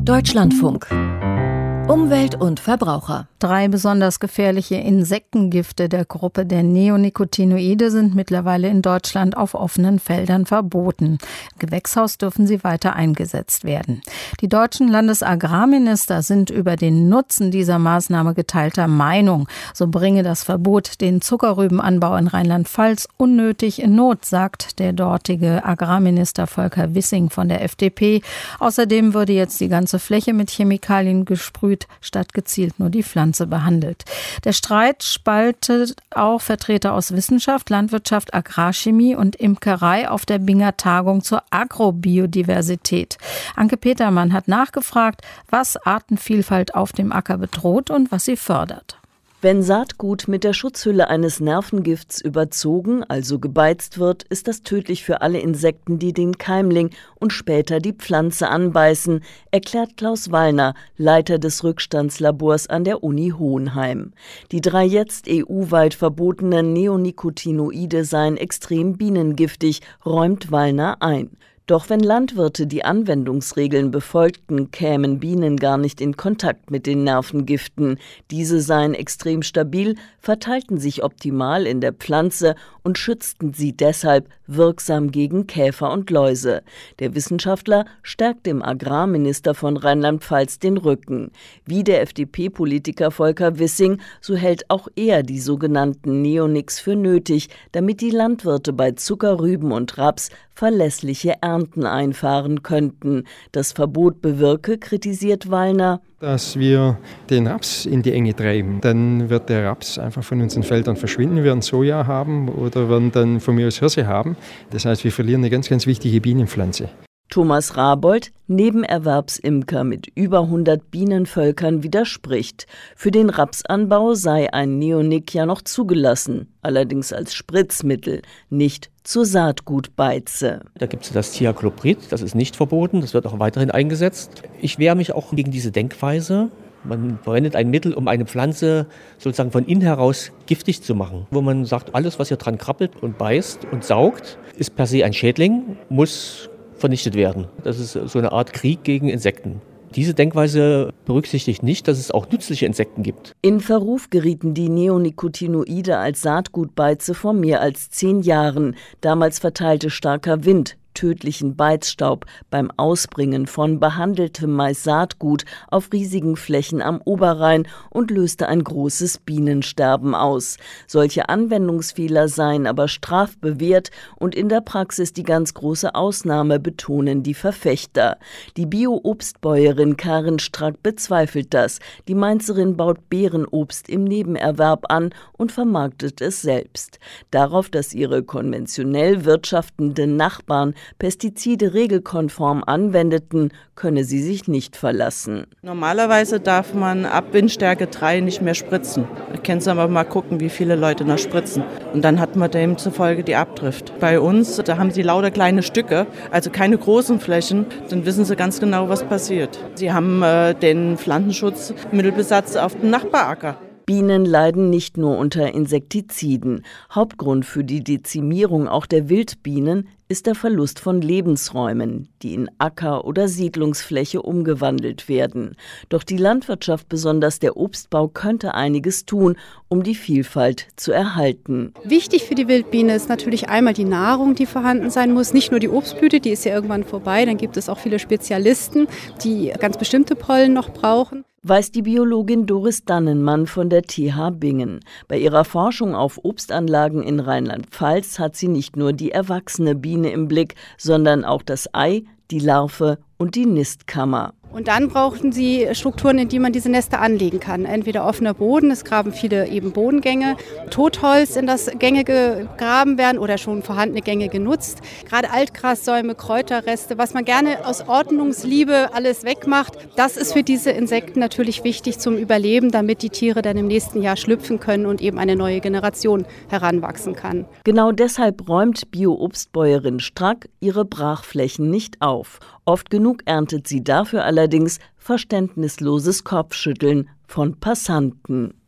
Deutschlandfunk. Umwelt und Verbraucher. 3 besonders gefährliche Insektengifte der Gruppe der Neonicotinoide sind mittlerweile in Deutschland auf offenen Feldern verboten. Im Gewächshaus dürfen sie weiter eingesetzt werden. Die deutschen Landesagrarminister sind über den Nutzen dieser Maßnahme geteilter Meinung. So bringe das Verbot den Zuckerrübenanbau in Rheinland-Pfalz unnötig in Not, sagt der dortige Agrarminister Volker Wissing von der FDP. Außerdem würde jetzt die ganze Fläche mit Chemikalien gesprüht, statt gezielt nur die Pflanze behandelt. Der Streit spaltet auch Vertreter aus Wissenschaft, Landwirtschaft, Agrarchemie und Imkerei auf der Binger Tagung zur Agrobiodiversität. Anke Petermann hat nachgefragt, was Artenvielfalt auf dem Acker bedroht und was sie fördert. Wenn Saatgut mit der Schutzhülle eines Nervengifts überzogen, also gebeizt wird, ist das tödlich für alle Insekten, die den Keimling und später die Pflanze anbeißen, erklärt Klaus Wallner, Leiter des Rückstandslabors an der Uni Hohenheim. Die 3 jetzt EU-weit verbotenen Neonicotinoide seien extrem bienengiftig, räumt Wallner ein. Doch wenn Landwirte die Anwendungsregeln befolgten, kämen Bienen gar nicht in Kontakt mit den Nervengiften. Diese seien extrem stabil, verteilten sich optimal in der Pflanze und schützten sie deshalb wirksam gegen Käfer und Läuse. Der Wissenschaftler stärkt dem Agrarminister von Rheinland-Pfalz den Rücken. Wie der FDP-Politiker Volker Wissing, so hält auch er die sogenannten Neonics für nötig, damit die Landwirte bei Zuckerrüben und Raps verlässliche Ernten einfahren könnten. Das Verbot bewirke, kritisiert Wallner, dass wir den Raps in die Enge treiben. Dann wird der Raps einfach von unseren Feldern verschwinden. Wir werden Soja haben oder werden dann von mir aus Hirse haben. Das heißt, wir verlieren eine ganz, ganz wichtige Bienenpflanze. Thomas Rabold, Nebenerwerbsimker mit über 100 Bienenvölkern, widerspricht. Für den Rapsanbau sei ein Neonic ja noch zugelassen, allerdings als Spritzmittel, nicht zur Saatgutbeize. Da gibt es das Thiacloprid, das ist nicht verboten, das wird auch weiterhin eingesetzt. Ich wehre mich auch gegen diese Denkweise. Man verwendet ein Mittel, um eine Pflanze sozusagen von innen heraus giftig zu machen. Wo man sagt, alles, was hier dran krabbelt und beißt und saugt, ist per se ein Schädling, muss vernichtet werden. Das ist so eine Art Krieg gegen Insekten. Diese Denkweise berücksichtigt nicht, dass es auch nützliche Insekten gibt. In Verruf gerieten die Neonicotinoide als Saatgutbeize vor mehr als 10 Jahren. Damals verteilte starker Wind tödlichen Beizstaub beim Ausbringen von behandeltem Mais-Saatgut auf riesigen Flächen am Oberrhein und löste ein großes Bienensterben aus. Solche Anwendungsfehler seien aber strafbewehrt und in der Praxis die ganz große Ausnahme, betonen die Verfechter. Die Bio-Obstbäuerin Karin Strack bezweifelt das. Die Mainzerin baut Beerenobst im Nebenerwerb an und vermarktet es selbst. Darauf, dass ihre konventionell wirtschaftenden Nachbarn Pestizide regelkonform anwendeten, könne sie sich nicht verlassen. Normalerweise darf man ab Windstärke 3 nicht mehr spritzen. Da können Sie aber mal gucken, wie viele Leute noch spritzen. Und dann hat man demzufolge die Abdrift. Bei uns, da haben Sie lauter kleine Stücke, also keine großen Flächen, dann wissen Sie ganz genau, was passiert. Sie haben den Pflanzenschutzmittelbesatz auf dem Nachbaracker. Bienen leiden nicht nur unter Insektiziden. Hauptgrund für die Dezimierung auch der Wildbienen ist der Verlust von Lebensräumen, die in Acker- oder Siedlungsfläche umgewandelt werden. Doch die Landwirtschaft, besonders der Obstbau, könnte einiges tun, um die Vielfalt zu erhalten. Wichtig für die Wildbiene ist natürlich einmal die Nahrung, die vorhanden sein muss. Nicht nur die Obstblüte, die ist ja irgendwann vorbei. Dann gibt es auch viele Spezialisten, die ganz bestimmte Pollen noch brauchen. Weiß die Biologin Doris Dannenmann von der TH Bingen. Bei ihrer Forschung auf Obstanlagen in Rheinland-Pfalz hat sie nicht nur die erwachsene Biene im Blick, sondern auch das Ei, die Larve und die Nistkammer. Und dann brauchen sie Strukturen, in die man diese Nester anlegen kann. Entweder offener Boden, es graben viele eben Bodengänge, Totholz in das Gänge gegraben werden oder schon vorhandene Gänge genutzt. Gerade Altgrassäume, Kräuterreste, was man gerne aus Ordnungsliebe alles wegmacht, das ist für diese Insekten natürlich wichtig zum Überleben, damit die Tiere dann im nächsten Jahr schlüpfen können und eben eine neue Generation heranwachsen kann. Genau deshalb räumt Bio-Obstbäuerin Strack ihre Brachflächen nicht auf. Oft genug erntet sie dafür allerdings verständnisloses Kopfschütteln von Passanten.